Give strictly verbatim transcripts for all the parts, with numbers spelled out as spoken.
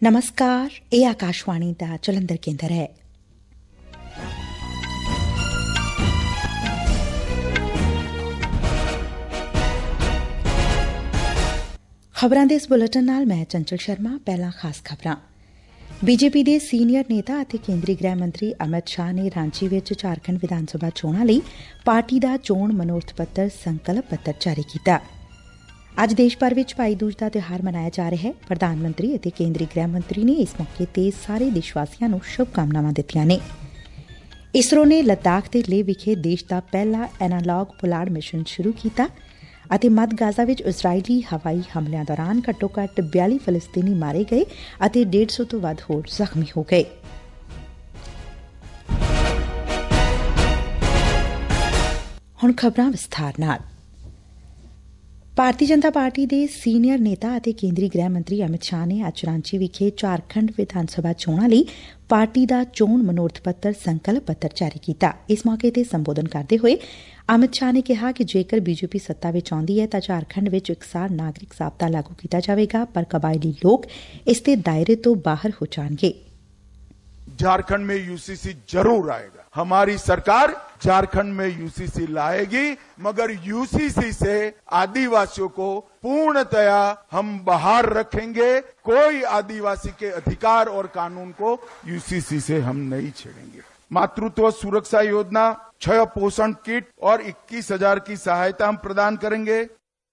ਨਮਸਕਾਰ, ਇਹ ਆਕਾਸ਼ਵਾਣੀ ਦਾ ਜਲੰਧਰ ਕੇਂਦਰ ਹੈ। ਖਬਰਾਂ ਦੇ ਇਸ ਬੁਲੇਟਿਨ ਨਾਲ ਮੈਂ ਚੰਚਲ ਸ਼ਰਮਾ। ਪਹਿਲਾਂ ਖਾਸ ਖਬਰਾਂ। ਬੀਜੇਪੀ ਦੇ ਸੀਨੀਅਰ ਨੇਤਾ ਅਤੇ ਕੇਂਦਰੀ ਗ੍ਰਹਿ ਮੰਤਰੀ ਅਮਿਤ ਸ਼ਾਹ ਨੇ ਰਾਂਚੀ ਵਿਚ ਝਾਰਖੰਡ ਵਿਧਾਨ ਸਭਾ ਚੋਣਾਂ ਲਈ ਪਾਰਟੀ ਦਾ ਚੋਣ ਮਨੋਰਥ ਪੱਤਰ ਸੰਕਲਪ ਪੱਤਰ ਜਾਰੀ ਕੀਤਾ। ਅੱਜ ਦੇਸ਼ ਭਰ ਵਿਚ ਭਾਈ ਦੂਜ ਦਾ ਤਿਉਹਾਰ ਮਨਾਇਆ ਜਾ ਰਿਹਾ ਹੈ। ਪ੍ਰਧਾਨ ਮੰਤਰੀ ਅਤੇ ਕੇਂਦਰੀ ਗ੍ਰਹਿ ਮੰਤਰੀ ਨੇ ਇਸ ਮੌਕੇ ਤੇ ਸਾਰੇ ਦੇਸ਼ ਵਾਸੀਆਂ ਨੂੰ ਸ਼ੁਭ ਕਾਮਨਾਵਾਂ ਦਿੱਤੀਆਂ ਨੇ। ਇਸਰੋ ਨੇ ਲੱਦਾਖ ਦੇ ਲੇਹ ਵਿਖੇ ਦੇਸ਼ ਦਾ ਪਹਿਲਾ ਐਨਾਲੌਗ ਪੁਲਾੜ ਮਿਸ਼ਨ ਸ਼ੁਰੂ ਕੀਤਾ ਅਤੇ ਮੱਧ ਗਾਜ਼ਾ ਵਿਚ ਇਜ਼ਰਾਈਲੀ ਹਵਾਈ ਹਮਲਿਆਂ ਦੌਰਾਨ ਘੱਟੋ ਘੱਟ ਬਿਆਲੀ ਫਲਸਤੀਨੀ ਮਾਰੇ ਗਏ ਅਤੇ ਡੇਢ ਸੌ ਤੋਂ ਵੱਧ ਹੋਰ ਜ਼ਖ਼ਮੀ ਹੋ ਗਏ। ਹੁਣ ਖਬਰਾਂ ਵਿਸਥਾਰ ਨਾਲ। ਭਾਰਤੀ ਜਨਤਾ ਪਾਰਟੀ ਦੇ ਸੀਨੀਅਰ ਨੇਤਾ ਅਤੇ ਕੇਂਦਰੀ ਗ੍ਰਹਿ ਮੰਤਰੀ ਅਮਿਤ ਸ਼ਾਹ ਨੇ ਅੱਜ ਰਾਂਚੀ ਵਿਖੇ ਝਾਰਖੰਡ ਵਿਧਾਨ ਸਭਾ ਚੋਣਾਂ ਲਈ ਪਾਰਟੀ ਦਾ ਚੋਣ ਮਨੋਰਥ ਪੱਤਰ ਸੰਕਲਪ ਪੱਤਰ ਜਾਰੀ ਕੀਤਾ। ਇਸ ਮੌਕੇ ਤੇ ਸੰਬੋਧਨ ਕਰਦੇ ਹੋਏ ਅਮਿਤ ਸ਼ਾਹ ਨੇ ਕਿਹਾ ਕਿ ਜੇਕਰ ਬੀਜੇਪੀ ਸੱਤਾ ਵਿਚ ਆਉਂਦੀ ਹੈ ਤਾਂ ਝਾਰਖੰਡ ਵਿਚ ਇਕਸਾਰ ਨਾਗਰਿਕ ਜ਼ਾਬਤਾ ਲਾਗੂ ਕੀਤਾ ਜਾਵੇਗਾ, ਪਰ ਕਬਾਇਲੀ ਲੋਕ ਇਸ ਦੇ ਦਾਇਰੇ ਤੋਂ ਬਾਹਰ ਹੋ ਜਾਣਗੇ। झारखंड में यूसीसी जरूर आएगा। हमारी सरकार झारखंड में यूसीसी लाएगी, मगर यूसीसी से आदिवासियों को पूर्णतया हम बाहर रखेंगे। कोई आदिवासी के अधिकार और कानून को यूसीसी से हम नहीं छेड़ेंगे। मातृत्व सुरक्षा योजना, छह पोषण किट और इक्कीस हजार की सहायता हम प्रदान करेंगे।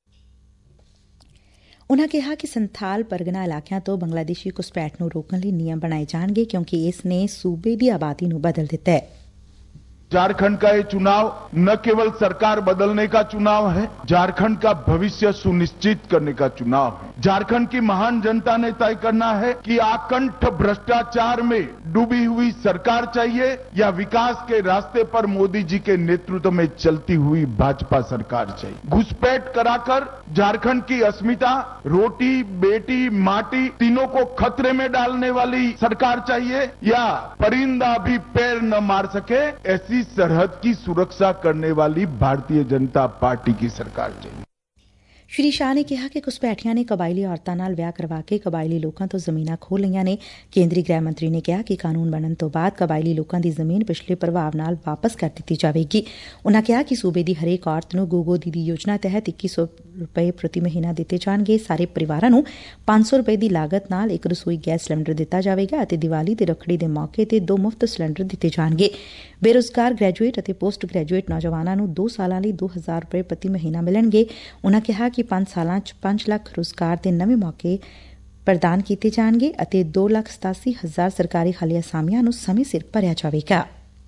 ਉਨੂਾ ਕਿਹਾ ਕਿ ਸੰਥਾਲ ਪਰਗਨਾ ਇਲਾਕਿਆਂ ਤੋਂ ਬੰਗਲਾਦੇਸ਼ੀ ਘੁਸਪੈਠ ਨੂੰ ਰੋਕਣ ਲਈ ਨਿਯਮ ਬਣਾਏ ਜਾਣਗੇ, ਕਿਉਂਕਿ ਇਸ ਨੇ ਸੂਬੇ ਦੀ ਆਬਾਦੀ ਨੂੰ ਬਦਲ ਦਿੱਤਾ ਹੈ। झारखंड का ये चुनाव न केवल सरकार बदलने का चुनाव है, झारखंड का भविष्य सुनिश्चित करने का चुनाव है। झारखंड की महान जनता ने तय करना है कि आकंठ भ्रष्टाचार में डूबी हुई सरकार चाहिए या विकास के रास्ते पर मोदी जी के नेतृत्व में चलती हुई भाजपा सरकार चाहिए। घुसपैठ कराकर झारखंड की अस्मिता, रोटी बेटी माटी तीनों को खतरे में डालने वाली सरकार चाहिए, या परिंदा भी पैर न मार सके ऐसी सरहद की सुरक्षा करने वाली भारतीय जनता पार्टी की सरकार चाहिए। ਸ਼੍ਰੀ ਸ਼ਾਹ ਨੇ ਕਿਹਾ ਕਿ ਘੁਸਪੈਠੀਆਂ ਨੇ ਕਬਾਇਲੀ ਔਰਤਾਂ ਨਾਲ ਵਿਆਹ ਕਰਵਾ ਕੇ ਕਬਾਇਲੀ ਲੋਕਾਂ ਤੋਂ ਜ਼ਮੀਨਾਂ ਖੋਹ ਲਈਆਂ ਨੇ। ਕੇਂਦਰੀ ਗ੍ਰਹਿ ਮੰਤਰੀ ਨੇ ਕਿਹਾ ਕਿ ਕਾਨੂੰਨ ਬਣਨ ਤੋਂ ਬਾਅਦ ਕਬਾਇਲੀ ਲੋਕਾਂ ਦੀ ਜ਼ਮੀਨ ਪਿਛਲੇ ਪ੍ਰਭਾਵ ਨਾਲ ਵਾਪਸ ਕਰ ਦਿੱਤੀ ਜਾਵੇਗੀ। ਉਨੂਾ ਕਿਹਾ ਕਿ ਸੂਬੇ ਦੀ ਹਰੇਕ ਔਰਤ ਨੂੰ ਗੋਗੋ ਦੀਦੀ ਯੋਜਨਾ ਤਹਿਤ ਇੱਕੀ ਸੌ ਰੁਪਏ ਪ੍ਰਤੀ ਮਹੀਨਾ ਦਿੱਤੇ ਜਾਣਗੇ। ਸਾਰੇ ਪਰਿਵਾਰਾਂ ਨੂੰ ਪੰਜ ਸੌ ਰੁਪਏ ਦੀ ਲਾਗਤ ਨਾਲ ਇੱਕ ਰਸੋਈ ਗੈਸ ਸਿਲੰਡਰ ਦਿੱਤਾ ਜਾਵੇਗਾ ਅਤੇ ਦੀਵਾਲੀ ਤੇ ਰੱਖੜੀ ਦੇ ਮੌਕੇ ਤੇ ਦੋ ਮੁਫ਼ਤ ਸਿਲੰਡਰ ਦਿੱਤੇ ਜਾਣਗੇ। ਬੇਰੁਜ਼ਗਾਰ ਗ੍ਰੈਜੂਏਟ ਅਤੇ ਪੋਸਟ ਗ੍ਰੈਜੂਏਟ ਨੌਜਵਾਨਾਂ ਨੂੰ ਦੋ ਸਾਲਾਂ ਲਈ ਦੋ ਹਜ਼ਾਰ ਰੁਪਏ ਪ੍ਰਤੀ ਮਹੀਨਾ ਮਿਲਣਗੇ। ਉਨੂਾ ਕਿਹਾ ਕਿ ਪੰਜ ਸਾਲਾਂ ਚ ਪੰਜ ਲੱਖ ਰੁਜ਼ਗਾਰ ਦੇ ਨਵੇਂ ਮੌਕੇ ਪ੍ਰਦਾਨ ਕੀਤੇ ਜਾਣਗੇ ਅਤੇ ਦੋ ਲੱਖ ਸਤਾਸੀ ਹਜ਼ਾਰ ਸਰਕਾਰੀ ਖਾਲੀ ਅਸਾਮੀਆਂ ਨੂੰ ਸਮੇਂ ਸਿਰ ਭਰਿਆ ਜਾਵੇਗਾ।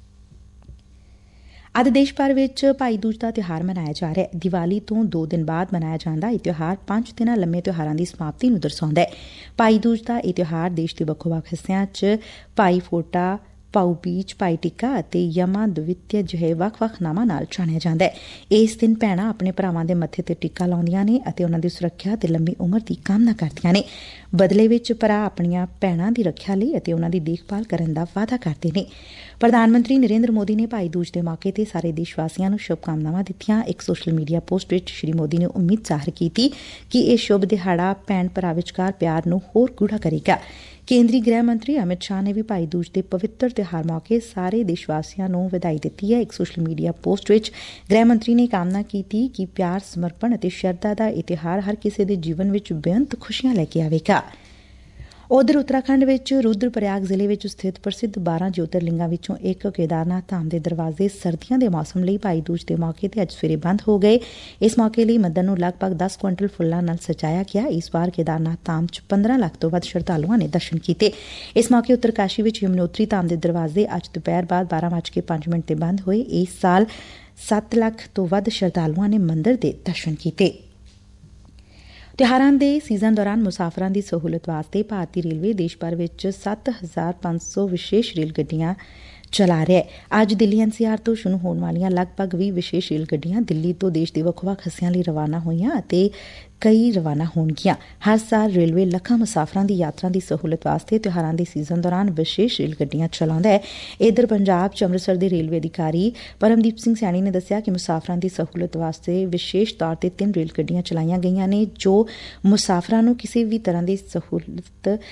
ਅੱਜ ਦੇਸ਼ ਭਰ ਵਿਚ ਭਾਈ ਦੂਜ ਦਾ ਤਿਉਹਾਰ ਮਨਾਇਆ ਜਾ ਰਿਹਾ ਹੈ। ਦੀਵਾਲੀ ਤੋਂ ਦੋ ਦਿਨ ਬਾਅਦ ਮਨਾਇਆ ਜਾਂਦਾ ਇਹ ਤਿਉਹਾਰ ਪੰਜ ਦਿਨਾਂ ਲੰਮੇ ਤਿਉਹਾਰਾਂ ਦੀ ਸਮਾਪਤੀ ਨੂੰ ਦਰਸਾਉਂਦਾ ਹੈ। ਭਾਈ ਦੂਜ ਦਾ ਇਹ ਤਿਉਹਾਰ ਦੇਸ਼ ਦੇ ਵੱਖੋ ਵੱਖ ਹਿੱਸਿਆਂ ਚ ਭਾਈ ਫੋਟਾ, ਭਾਊ ਬੀਜ, ਭਾਈ ਟਿੱਕਾ ਅਤੇ ਯਮਾ ਦਵਿਤਯ ਜਿਹੇ ਵੱਖ-ਵੱਖ ਨਾਵਾਂ ਨਾਲ ਜਾਣਿਆ ਜਾਂਦਾ ਹੈ। ਇਸ ਦਿਨ ਭੈਣਾਂ ਆਪਣੇ ਭਰਾਵਾਂ ਦੇ ਮੱਥੇ ਤੇ ਟਿੱਕਾ ਲਾਉਂਦੀਆਂ ਨੇ ਅਤੇ ਉਹਨਾਂ ਦੀ ਸੁਰੱਖਿਆ ਤੇ ਲੰਮੀ ਉਮਰ ਦੀ ਕਾਮਨਾ ਕਰਦੀਆਂ ਨੇ। ਬਦਲੇ ਵਿੱਚ ਭਰਾ ਆਪਣੀਆਂ ਭੈਣਾਂ ਦੀ ਰੱਖਿਆ ਲਈ ਅਤੇ ਉਹਨਾਂ ਦੀ ਦੇਖਭਾਲ ਕਰਨ ਦਾ ਵਾਅਦਾ ਕਰਦੇ ਨੇ। ਪ੍ਰਧਾਨ ਮੰਤਰੀ ਨਰਿੰਦਰ ਮੋਦੀ ਨੇ ਭਾਈ ਦੂਜ ਦੇ ਮੌਕੇ ਤੇ ਸਾਰੇ ਦੇਸ਼ ਵਾਸੀਆਂ ਨੂੰ ਸ਼ੁਭ ਕਾਮਨਾਵਾਂ ਦਿੱਤੀਆਂ। ਇੱਕ ਸੋਸ਼ਲ ਮੀਡੀਆ ਪੋਸਟ ਵਿੱਚ ਸ਼੍ਰੀ ਮੋਦੀ ਨੇ ਉਮੀਦ ਜ਼ਾਹਰ ਕੀਤੀ ਕਿ ਇਹ ਸ਼ੁਭ ਦਿਹਾੜਾ ਭੈਣ ਭਰਾ ਵਿਚਕਾਰ ਪਿਆਰ ਨੂੰ ਹੋਰ ਗੂੜਾ ਕਰੇਗਾ। ਕੇਂਦਰੀ ਗ੍ਰਹਿ ਮੰਤਰੀ ਅਮਿਤ ਸ਼ਾਹ ਨੇ ਵੀ ਭਾਈ ਦੂਜ ਦੇ ਪਵਿੱਤਰ ਤਿਉਹਾਰ ਮੌਕੇ ਸਾਰੇ ਦੇਸ਼ ਵਾਸੀਆਂ ਨੂੰ ਵਧਾਈ ਦਿੱਤੀ ਹੈ। ਇੱਕ ਸੋਸ਼ਲ ਮੀਡੀਆ ਪੋਸਟ ਵਿੱਚ ਗ੍ਰਹਿ ਮੰਤਰੀ ਨੇ ਕਾਮਨਾ ਕੀਤੀ ਕਿ ਪਿਆਰ, ਸਮਰਪਣ ਅਤੇ ਸ਼ਰਧਾ ਦਾ ਇਹ ਤਿਉਹਾਰ ਹਰ ਕਿਸੇ ਦੇ ਜੀਵਨ ਵਿੱਚ ਬੇਅੰਤ ਖੁਸ਼ੀਆਂ ਲੈ ਕੇ ਆਵੇਗਾ। ਉਧਰ ਉੱਤਰਾਖੰਡ ਵਿੱਚ ਰੁਦਰ ਪ੍ਰਯਾਗ ਜ਼ਿਲ੍ਹੇ ਵਿੱਚ ਸਥਿਤ ਪ੍ਰਸਿੱਧ ਬਾਰਾਂ ਜੋਤਿਰਲਿੰਗਾਂ ਵਿੱਚੋਂ ਇੱਕ ਕੇਦਾਰਨਾਥ ਧਾਮ ਦੇ ਦਰਵਾਜ਼ੇ ਸਰਦੀਆਂ ਦੇ ਮੌਸਮ ਲਈ ਭਾਈ ਦੂਜ ਦੇ ਮੌਕੇ ਤੇ ਅੱਜ ਸਵੇਰੇ ਬੰਦ ਹੋ ਗਏ। ਇਸ ਮੌਕੇ ਲਈ ਮੰਦਰ ਨੂੰ ਲਗਭਗ ਦਸ ਕੁਇੰਟਲ ਫੁੱਲਾਂ ਨਾਲ ਸਜਾਇਆ ਗਿਆ। ਇਸ ਵਾਰ ਕੇਦਾਰਨਾਥ ਧਾਮ ਚ ਪੰਦਰਾਂ ਲੱਖ ਤੋਂ ਵੱਧ ਸ਼ਰਧਾਲੂਆਂ ਨੇ ਦਰਸ਼ਨ ਕੀਤੇ। ਇਸ ਮੌਕੇ ਉੱਤਰਕਾਸ਼ੀ ਵਿੱਚ ਯਮਨੋਤਰੀ ਧਾਮ ਦੇ ਦਰਵਾਜ਼ੇ ਅੱਜ ਦੁਪਹਿਰ ਬਾਅਦ ਬਾਰਾਂ ਵੱਜ ਕੇ ਪੰਜ ਮਿੰਟ ਤੇ ਬੰਦ ਹੋਏ। ਇਸ ਸਾਲ ਸੱਤ ਲੱਖ ਤੋਂ ਵੱਧ ਸ਼ਰਧਾਲੂਆਂ ਨੇ ਮੰਦਰ ਦੇ ਦਰਸ਼ਨ ਕੀਤੇ। ਤਿਉਹਾਰਾਂ ਦੇ ਸੀਜ਼ਨ ਦੌਰਾਨ ਮੁਸਾਫਰਾਂ ਦੀ ਸਹੂਲਤ ਵਾਸਤੇ ਭਾਰਤੀ ਰੇਲਵੇ ਦੇਸ਼ ਭਰ ਵਿੱਚ ਸੱਤ ਹਜ਼ਾਰ ਪੰਜ ਸੌ ਵਿਸ਼ੇਸ਼ ਰੇਲ ਗੱਡੀਆਂ ਚਲਾ ਰਿਹਾ ਹੈ। ਅੱਜ ਦਿੱਲੀ ਐਨ ਸੀ ਆਰ ਤੋਂ ਸ਼ੁਰੂ ਹੋਣ ਵਾਲੀਆਂ ਲਗਭਗ ਵੀਹ ਵਿਸ਼ੇਸ਼ ਰੇਲ ਗੱਡੀਆਂ ਦਿੱਲੀ ਤੋਂ ਦੇਸ਼ ਦੇ ਵੱਖ-ਵੱਖ ਹਿੱਸਿਆਂ ਲਈ ਰਵਾਨਾ ਹੋਈਆਂ ਅਤੇ ਕਈ ਰਵਾਨਾ ਹੋਣਗੀਆਂ। ਹਰ ਸਾਲ ਰੇਲਵੇ ਲੱਖਾਂ ਮੁਸਾਫਰਾਂ ਦੀ ਯਾਤਰਾ ਦੀ ਸਹੂਲਤ ਵਾਸਤੇ ਤਿਉਹਾਰਾਂ ਦੇ ਸੀਜ਼ਨ ਦੌਰਾਨ ਵਿਸ਼ੇਸ਼ ਰੇਲ ਗੱਡੀਆਂ ਚਲਾਉਂਦਾ ਹੈ। ਇਧਰ ਪੰਜਾਬ ਚ ਅੰਮ੍ਰਿਤਸਰ ਦੇ ਰੇਲਵੇ ਅਧਿਕਾਰੀ ਪਰਮਦੀਪ ਸਿੰਘ ਸੈਣੀ ਨੇ ਦੱਸਿਆ ਕਿ ਮੁਸਾਫਰਾਂ ਦੀ ਸਹੂਲਤ ਵਾਸਤੇ ਵਿਸ਼ੇਸ਼ ਤੌਰ ਤੇ ਤਿੰਨ ਰੇਲ ਗੱਡੀਆਂ ਚਲਾਈਆਂ ਗਈਆਂ ਨੇ ਜੋ ਮੁਸਾਫਰਾਂ ਨੂੰ ਕਿਸੇ ਵੀ ਤਰ੍ਹਾਂ ਦੀ ਸਹੂਲਤ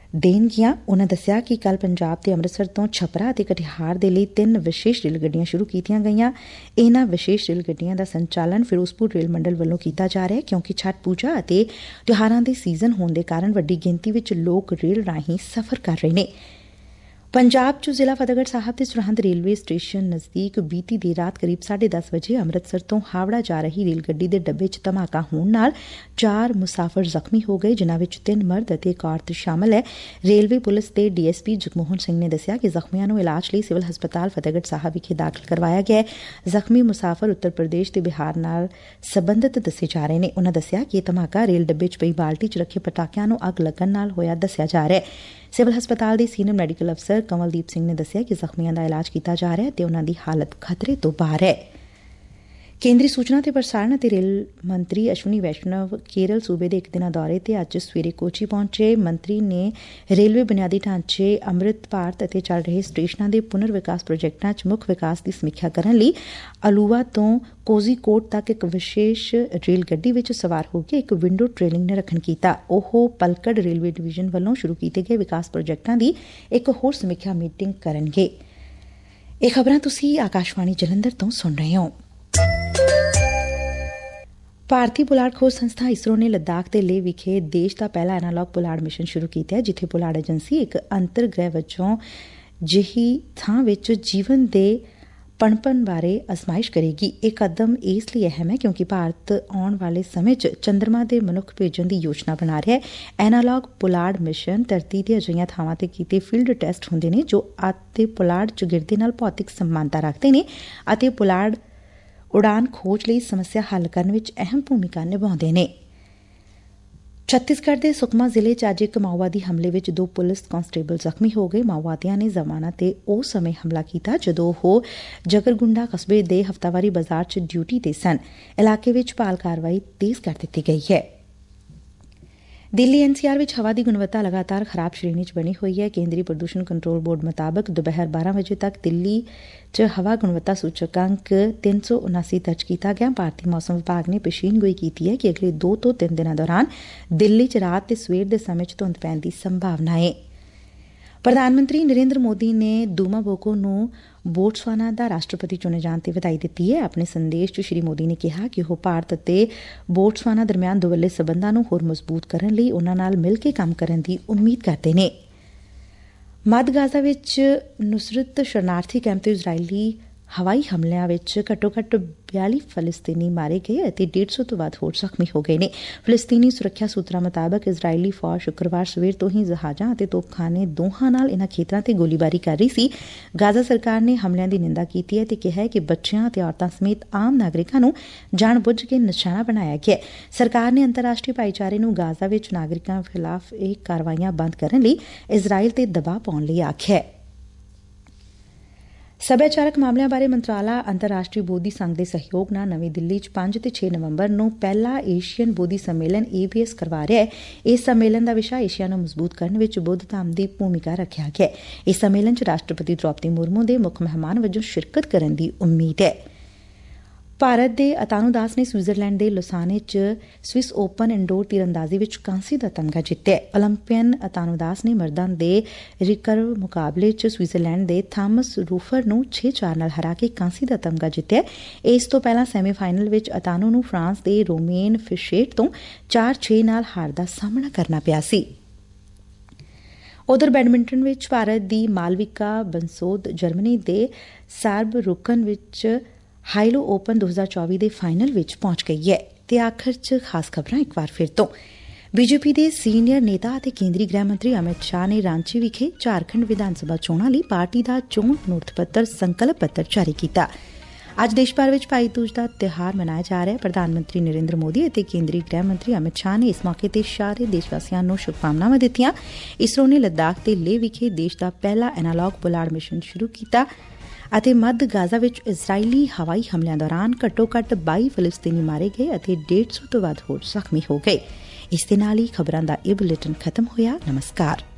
ਦੇਣਗੀਆਂ। ਉਨਾਂ ਦੱਸਿਆ ਕਿ ਕੱਲ੍ਹ ਪੰਜਾਬ ਤੇ ਅੰਮ੍ਰਿਤਸਰ ਤੋਂ ਛਪਰਾ ਅਤੇ ਕਟਿਹਾਰ ਦੇ ਲਈ ਤਿੰਨ ਵਿਸ਼ੇਸ਼ ਰੇਲ ਗੱਡੀਆਂ ਸ਼ੁਰੂ ਕੀਤੀਆਂ ਗਈਆਂ। ਇਨ੍ਹਾਂ ਵਿਸ਼ੇਸ਼ ਰੇਲ ਗੱਡੀਆਂ ਦਾ ਸੰਚਾਲਨ ਫਿਰੋਜ਼ਪੁਰ ਰੇਲ ਮੰਡਲ ਵੱਲੋਂ ਕੀਤਾ ਜਾ ਰਿਹਾ ਕਿਉਂਕਿ ਛੱਠ ਪੂਜਾ ਅਤੇ ਤਿਉਹਾਰਾਂ ਦੇ ਸੀਜ਼ਨ ਹੋਣ ਦੇ ਕਾਰਨ ਵੱਡੀ ਗਿਣਤੀ ਵਿੱਚ ਲੋਕ ਰੇਲ ਰਾਹੀਂ ਸਫ਼ਰ ਕਰ ਰਹੇ ਨੇ। ਪੰਜਾਬ ਚ ਜ਼ਿਲ੍ਹਾ ਫਤਿਹਗੜ੍ਹ ਸਾਹਿਬ ਦੇ ਸਰਹੰਦ ਰੇਲਵੇ ਸਟੇਸ਼ਨ ਨਜ਼ਦੀਕ ਬੀਤੀ ਦੇਰ ਰਾਤ ਕਰੀਬ ਸਾਢੇ ਦਸ ਵਜੇ ਅੰਮ੍ਰਿਤਸਰ ਤੋਂ ਹਾਵੜਾ ਜਾ ਰਹੀ ਰੇਲ ਗੱਡੀ ਦੇ ਡੱਬੇ ਚ ਧਮਾਕਾ ਹੋਣ ਨਾਲ ਚਾਰ ਮੁਸਾਫਰ ਜ਼ਖਮੀ ਹੋ ਗਏ, ਜਿਨ੍ਹਾਂ ਵਿੱਚ ਤਿੰਨ ਮਰਦ ਅਤੇ ਇੱਕ ਔਰਤ ਸ਼ਾਮਲ ਹੈ। ਰੇਲਵੇ ਪੁਲਿਸ ਦੇ D S P Jagmohan Singh ਨੇ ਦੱਸਿਆ ਕਿ ਜ਼ਖਮੀਆਂ ਨੂੰ ਇਲਾਜ ਲਈ ਸਿਵਲ ਹਸਪਤਾਲ ਫਤਿਹਗੜ੍ਹ ਸਾਹਿਬ ਵਿਖੇ ਦਾਖਲ ਕਰਵਾਇਆ ਗਿਆ ਹੈ। ਜ਼ਖਮੀ ਮੁਸਾਫਰ ਉੱਤਰ ਪ੍ਰਦੇਸ਼ ਤੇ ਬਿਹਾਰ ਨਾਲ ਸਬੰਧਤ ਦੱਸੇ ਜਾ ਰਹੇ ਨੇ। ਉਨ੍ਹਾਂ ਦੱਸਿਆ ਕਿ ਇਹ ਧਮਾਕਾ ਰੇਲ ਡੱਬੇ ਚ ਪਈ ਬਾਲਟੀ ਚ ਰੱਖੇ ਪਟਾਕਿਆਂ ਨੂੰ ਅੱਗ ਲੱਗਣ ਨਾਲ ਹੋਇਆ ਦੱਸਿਆ ਜਾ ਰਿਹਾ ਹੈ। ਸਿਵਲ ਹਸਪਤਾਲ ਦੇ ਸੀਨੀਅਰ ਮੈਡੀਕਲ ਅਫਸਰ ਕੰਵਲਦੀਪ ਸਿੰਘ ਨੇ ਦੱਸਿਆ ਕਿ ਜ਼ਖਮੀਆਂ ਦਾ ਇਲਾਜ ਕੀਤਾ ਜਾ ਰਿਹਾ ਤੇ ਉਨ੍ਹਾਂ ਦੀ ਹਾਲਤ ਖਤਰੇ ਤੋਂ ਬਾਹਰ ਹੈ। ਕੇਂਦਰੀ ਸੂਚਨਾ ਤੇ ਪ੍ਰਸਾਰਣ ਅਤੇ ਰੇਲ ਮੰਤਰੀ ਅਸ਼ਵਨੀ ਵੈਸ਼ਨਵ ਕੇਰਲ ਸੂਬੇ ਦੇ ਇੱਕ ਦਿਨਾਂ ਦੌਰੇ ਤੇ ਅੱਜ ਸਵੇਰੇ ਕੋਚੀ ਪਹੁੰਚੇ। ਮੰਤਰੀ ਨੇ ਰੇਲਵੇ ਬੁਨਿਆਦੀ ਢਾਂਚੇ, ਅੰਮ੍ਰਿਤ ਭਾਰਤ ਅਤੇ ਚੱਲ ਰਹੇ ਸਟੇਸ਼ਨਾਂ ਦੇ ਪੁਨਰ ਵਿਕਾਸ ਪ੍ਰੋਜੈਕਟਾਂ ਚ ਮੁੱਖ ਵਿਕਾਸ ਦੀ ਸਮੀਖਿਆ ਕਰਨ ਲਈ ਅਲੂਵਾ ਤੋਂ ਕੋਜ਼ੀਕੋਡ ਤੱਕ ਇੱਕ ਵਿਸ਼ੇਸ਼ ਰੇਲ ਗੱਡੀ ਵਿੱਚ ਸਵਾਰ ਹੋ ਕੇ ਇੱਕ ਵਿੰਡੋ ਟ੍ਰੇਨਿੰਗ ਨਿਰੀਖਣ ਕੀਤਾ। ਉਹ ਪਲਕੜ ਰੇਲਵੇ ਡਿਵੀਜ਼ਨ ਵੱਲੋਂ ਸ਼ੁਰੂ ਕੀਤੇ ਗਏ ਵਿਕਾਸ ਪ੍ਰੋਜੈਕਟਾਂ ਦੀ ਇੱਕ ਹੋਰ ਸਮੀਖਿਆ ਮੀਟਿੰਗ ਕਰਨਗੇ। ਇਹ ਖਬਰਾਂ ਤੁਸੀਂ ਆਕਾਸ਼ਵਾਣੀ ਜਲੰਧਰ ਤੋਂ ਸੁਣ ਰਹੇ ਹੋ। ਭਾਰਤੀ ਪੁਲਾੜ ਖੋਜ ਸੰਸਥਾ ਇਸਰੋ ਨੇ ਲੱਦਾਖ ਦੇ ਲੇਹ ਵਿਖੇ ਦੇਸ਼ ਦਾ ਪਹਿਲਾ ਐਨਾਲੌਗ ਪੁਲਾੜ ਮਿਸ਼ਨ ਸ਼ੁਰੂ ਕੀਤਾ ਹੈ, ਜਿੱਥੇ ਪੁਲਾੜ ਏਜੰਸੀ ਇੱਕ ਅੰਤਰ ਗ੍ਰਹਿ ਵਜੋਂ ਜਿਹੀ ਥਾਂ ਵਿੱਚ ਜੀਵਨ ਦੇ ਪਣਪਣ ਬਾਰੇ ਅਜ਼ਮਾਇਸ਼ ਕਰੇਗੀ। ਇਹ ਕਦਮ ਇਸ ਲਈ ਅਹਿਮ ਹੈ ਕਿਉਂਕਿ ਭਾਰਤ ਆਉਣ ਵਾਲੇ ਸਮੇਂ 'ਚ ਚੰਦਰਮਾ ਦੇ ਮਨੁੱਖ ਭੇਜਣ ਦੀ ਯੋਜਨਾ ਬਣਾ ਰਿਹਾ ਹੈ। ਐਨਾਲੌਗ ਪੁਲਾੜ ਮਿਸ਼ਨ ਧਰਤੀ ਤੇ ਅਜਿਹੀਆਂ ਥਾਵਾਂ ਤੇ ਕੀਤੇ ਫੀਲਡ ਟੈਸਟ ਹੁੰਦੇ ਨੇ ਜੋ ਅਤੇ ਪੁਲਾੜ ਚੁਗਿਰਦੇ ਨਾਲ ਭੌਤਿਕ ਸਮਾਨਤਾ ਰੱਖਦੇ ਨੇ ਅਤੇ ਪੁਲਾੜ ਉਡਾਨ ਖੋਜ ਲਈ ਸਮੱਸਿਆ ਹੱਲ ਕਰਨ ਵਿੱਚ ਅਹਿਮ ਭੂਮਿਕਾ ਨਿਭਾਉਂਦੇ ਨੇ। ਛੱਤੀਸਗੜ੍ਹ ਦੇ ਸੁਕਮਾ ਜ਼ਿਲ੍ਹੇ 'ਚ ਅੱਜ ਇੱਕ ਮਾਓਵਾਦੀ ਹਮਲੇ ਵਿੱਚ ਦੋ ਪੁਲਿਸ ਕਾਂਸਟੇਬਲ ਜ਼ਖਮੀ ਹੋ ਗਏ। ਮਾਓਵਾਦੀਆਂ ਨੇ ਜ਼ਮਾਨਤ ਤੇ ਉਸ ਸਮੇਂ ਹਮਲਾ ਕੀਤਾ ਜਦੋਂ ਉਹ ਜਗਰਗੁੰਡਾ ਕਸਬੇ ਦੇ ਹਫ਼ਤਾਵਾਰੀ ਬਾਜ਼ਾਰ 'ਚ ਡਿਊਟੀ ਤੇ ਸਨ। ਇਲਾਕੇ ਵਿੱਚ ਭਾਲ ਕਾਰਵਾਈ ਤੇਜ਼ ਕਰ ਦਿੱਤੀ ਗਈ ਹੈ। ਦਿੱਲੀ ਐਨ ਸੀ ਆਰ ਵਿੱਚ ਹਵਾ ਦੀ ਗੁਣਵੱਤਾ ਲਗਾਤਾਰ ਖਰਾਬ ਸ਼੍ਰੇਣੀ 'ਚ ਬਣੀ ਹੋਈ ਹੈ। ਕੇਂਦਰੀ ਪ੍ਰਦੂਸ਼ਣ ਕੰਟਰੋਲ ਬੋਰਡ ਮੁਤਾਬਕ ਦੁਪਹਿਰ ਬਾਰਾਂ ਵਜੇ ਤੱਕ ਦਿੱਲੀ 'ਚ ਹਵਾ ਗੁਣਵੱਤਾ ਸੂਚਕਾਂਕ ਤਿੰਨ ਸੌ ਉਨਾਸੀ ਦਰਜ ਕੀਤਾ ਗਿਆ। ਭਾਰਤੀ ਮੌਸਮ ਵਿਭਾਗ ਨੇ ਪੇਸ਼ੀਨਗੋਈ ਕੀਤੀ ਹੈ ਕਿ ਅਗਲੇ ਦੋ ਤੋਂ ਤਿੰਨ ਦਿਨਾਂ ਦੌਰਾਨ ਦਿੱਲੀ 'ਚ ਰਾਤ ਤੇ ਸਵੇਰ ਦੇ ਸਮੇਂ 'ਚ ਧੁੰਦ ਪੈਣ ਦੀ ਸੰਭਾਵਨਾ ਹੈ। ਪ੍ਰਧਾਨ ਮੰਤਰੀ ਨਰਿੰਦਰ ਮੋਦੀ ਨੇ ਦੂਮਾ ਬੋਕੋ ਨੂੰ ਬੋਟਸਵਾਨਾ ਦਾ ਰਾਸ਼ਟਰਪਤੀ ਚੁਣੇ ਜਾਣ ਤੇ ਵਧਾਈ ਦਿੱਤੀ ਹੈ। ਆਪਣੇ ਸੰਦੇਸ਼ 'ਚ ਸ੍ਰੀ ਮੋਦੀ ਨੇ ਕਿਹਾ ਕਿ ਉਹ ਭਾਰਤ ਅਤੇ ਬੋਟਸਵਾਨਾ ਦਰਮਿਆਨ ਦੁਵੱਲੇ ਸਬੰਧਾਂ ਨੂੰ ਹੋਰ ਮਜ਼ਬੂਤ ਕਰਨ ਲਈ ਉਨ੍ਹਾਂ ਨਾਲ ਮਿਲ ਕੇ ਕੰਮ ਕਰਨ ਦੀ ਉਮੀਦ ਕਰਦੇ ਨੇ। ਮੱਧ ਗਾਜ਼ਾ ਵਿੱਚ ਨੁਸਰਤ ਸ਼ਰਨਾਰਥੀ ਕੈਂਪ ਤੇ ਇਜ਼ਰਾਈਲੀ ਹਵਾਈ ਹਮਲਿਆਂ ਵਿੱਚ ਘੱਟੋ ਘੱਟ ਬਿਆਲੀ ਫਲਸਤੀਨੀ ਮਾਰੇ ਗਏ ਅਤੇ ਡੇਢ ਸੌ ਤੋਂ ਵੱਧ ਹੋਰ ਜ਼ਖਮੀ ਹੋ ਗਏ ਨੇ। ਫਲਸਤੀਨੀ ਸੁਰੱਖਿਆ ਸੂਤਰਾਂ ਮੁਤਾਬਕ ਇਜ਼ਰਾਈਲੀ ਫੌਜ ਸ਼ੁੱਕਰਵਾਰ ਸਵੇਰ ਤੋਂ ਹੀ ਜਹਾਜ਼ਾਂ ਅਤੇ ਤੋਪਖਾਨੇ ਦੋਹਾਂ ਨਾਲ ਇਨ੍ਹਾਂ ਖੇਤਰਾਂ ਤੇ ਗੋਲੀਬਾਰੀ ਕਰ ਰਹੀ ਸੀ। ਗਾਜ਼ਾ ਸਰਕਾਰ ਨੇ ਹਮਲਿਆਂ ਦੀ ਨਿੰਦਾ ਕੀਤੀ ਹੈ ਤੇ ਕਿਹਾ ਹੈ ਕਿ ਬੱਚਿਆਂ ਅਤੇ ਔਰਤਾਂ ਸਮੇਤ ਆਮ ਨਾਗਰਿਕਾਂ ਨੂੰ ਜਾਣ-ਬੁੱਝ ਕੇ ਨਿਸ਼ਾਨਾ ਬਣਾਇਆ ਗਿਆ। ਸਰਕਾਰ ਨੇ ਅੰਤਰਰਾਸ਼ਟਰੀ ਭਾਈਚਾਰੇ ਨੂੰ ਗਾਜ਼ਾ ਵਿੱਚ ਨਾਗਰਿਕਾਂ ਖਿਲਾਫ ਇਹ ਕਾਰਵਾਈਆਂ ਬੰਦ ਕਰਨ ਲਈ ਇਜ਼ਰਾਈਲ ਤੇ ਦਬਾਅ ਪਾਉਣ ਲਈ ਆਖਿਆ। ਸੱਭਿਆਚਾਰਕ ਮਾਮਲਿਆਂ ਬਾਰੇ ਮੰਤਰਾਲਾ ਅੰਤਰਰਾਸ਼ਟਰੀ ਬੋਧੀ ਸੰਘ ਦੇ ਸਹਿਯੋਗ ਨਾਲ ਨਵੀਂ ਦਿੱਲੀ 'ਚ ਪੰਜ ਤੇ ਛੇ ਨਵੰਬਰ ਨੂੰ ਪਹਿਲਾ ਏਸ਼ੀਅਨ ਬੋਧੀ ਸੰਮੇਲਨ ਏ ਬੀ ਐਸ ਕਰਵਾ ਰਿਹਾ ਹੈ। ਇਸ ਸੰਮੇਲਨ ਦਾ ਵਿਸ਼ਾ ਏਸ਼ੀਆ ਨੂੰ ਮਜ਼ਬੂਤ ਕਰਨ ਵਿੱਚ ਬੁੱਧ ਧਾਮ ਦੀ ਭੂਮਿਕਾ ਰੱਖਿਆ ਗਿਆ। ਇਸ ਸੰਮੇਲਨ 'ਚ ਰਾਸ਼ਟਰਪਤੀ ਦ੍ਰੌਪਦੀ ਮੁਰਮੂ ਦੇ ਮੁੱਖ ਮਹਿਮਾਨ ਵਜੋਂ ਸ਼ਿਰਕਤ ਕਰਨ ਦੀ ਉਮੀਦ ਹੈ। ਭਾਰਤ ਦੇ ਅਤਾਨੂ ਦਾਸ ਨੇ ਸਵਿਟਜ਼ਰਲੈਂਡ ਦੇ ਲੋਸਾਨੇ 'ਚ ਸਵਿਸ ਓਪਨ ਇੰਡੋਰ ਤੀਰਅੰਦਾਜ਼ੀ ਵਿੱਚ ਕਾਂਸੀ ਦਾ ਤਮਗਾ ਜਿੱਤਿਆ। ਓਲੰਪੀਅਨ ਅਤਾਨੂ ਦਾਸ ਨੇ ਮਰਦਾਂ ਦੇ ਰਿਕਰਵ ਮੁਕਾਬਲੇ 'ਚ ਸਵਿਟਜ਼ਰਲੈਂਡ ਦੇ ਥਾਮਸ ਰੂਫਰ ਨੂੰ ਛੇ ਚਾਰ ਨਾਲ ਹਰਾ ਕੇ ਕਾਂਸੀ ਦਾ ਤਮਗਾ ਜਿੱਤਿਆ। ਇਸ ਤੋਂ ਪਹਿਲਾਂ ਸੈਮੀਫਾਈਨਲ ਵਿੱਚ ਅਤਾਨੂ ਨੂੰ ਫਰਾਂਸ ਦੇ ਰੋਮੇਨ ਫਿਸ਼ੇਟ ਤੋਂ ਚਾਰ ਛੇ ਨਾਲ ਹਾਰ ਦਾ ਸਾਹਮਣਾ ਕਰਨਾ ਪਿਆ ਸੀ। ਉਧਰ ਬੈਡਮਿੰਟਨ ਵਿੱਚ ਭਾਰਤ ਦੀ ਮਾਲਵਿਕਾ ਬੰਸੋਦ ਜਰਮਨੀ ਦੇ ਸਾਰਬਰੁਕਨ ਵਿੱਚ ਹਾਈਲੋ ਓਪਨ ਦੋ ਹਜ਼ਾਰ ਚੌਵੀ ਦੇ ਫਾਈਨਲ ਵਿੱਚ ਪਹੁੰਚ ਗਈ ਹੈ। ਤੇ ਆਖਰ 'ਚ ਖਾਸ ਖਬਰਾਂ ਇੱਕ ਵਾਰ ਫਿਰ ਤੋਂ। ਬੀਜੇਪੀ ਦੇ ਸੀਨੀਅਰ ਨੇਤਾ ਅਤੇ ਕੇਂਦਰੀ ਗ੍ਰਹਿ ਮੰਤਰੀ ਅਮਿਤ ਸ਼ਾਹ ਨੇ ਰਾਂਚੀ ਵਿਖੇ ਝਾਰਖੰਡ ਵਿਧਾਨ ਸਭਾ ਚੋਣਾਂ ਲਈ ਪਾਰਟੀ ਦਾ ਚੋਣ ਮਨੋਰਥ ਪੱਤਰ ਸੰਕਲਪ ਪੱਤਰ ਜਾਰੀ ਕੀਤਾ। ਅੱਜ ਦੇਸ਼ ਭਰ ਵਿੱਚ ਭਾਈ ਦੂਜ ਦਾ ਤਿਉਹਾਰ ਮਨਾਇਆ ਜਾ ਰਿਹਾ ਹੈ। ਪ੍ਰਧਾਨ ਮੰਤਰੀ ਨਰਿੰਦਰ ਮੋਦੀ ਅਤੇ ਕੇਂਦਰੀ ਗ੍ਰਹਿ ਮੰਤਰੀ ਅਮਿਤ ਸ਼ਾਹ ਨੇ ਇਸ ਮੌਕੇ ਤੇ ਸਾਰੇ ਦੇਸ਼ ਵਾਸੀਆਂ ਨੂੰ ਸ਼ੁਭਕਾਮਨਾਵਾਂ ਦਿੱਤੀਆਂ। ਇਸਰੋ ਨੇ ਲੱਦਾਖ ਤੇ ਲੇਹ ਵਿਖੇ ਦੇਸ਼ ਦਾ ਪਹਿਲਾ ਐਨਾਲੌਗ ਪੁਲਾੜ ਮਿਸ਼ਨ ਸ਼ੁਰੂ ਕੀਤਾ ਅਤੇ ਮੱਧ ਗਾਜ਼ਾ ਵਿੱਚ ਇਜ਼ਰਾਈਲੀ ਹਵਾਈ ਹਮਲਿਆਂ ਦੌਰਾਨ ਘੱਟੋ ਘੱਟ ਬਾਈ ਫਲਸਤੀਨੀ ਮਾਰੇ ਗਏ ਅਤੇ ਡੇਢ ਸੌ ਤੋਂ ਵੱਧ ਹੋਰ ਜ਼ਖਮੀ ਹੋ ਗਏ। ਇਸ ਦੇ ਨਾਲ ਹੀ ਖਬਰਾਂ ਦਾ ਇਹ ਬੁਲੇਟਿਨ ਖਤਮ ਹੋਇਆ। ਨਮਸਕਾਰ।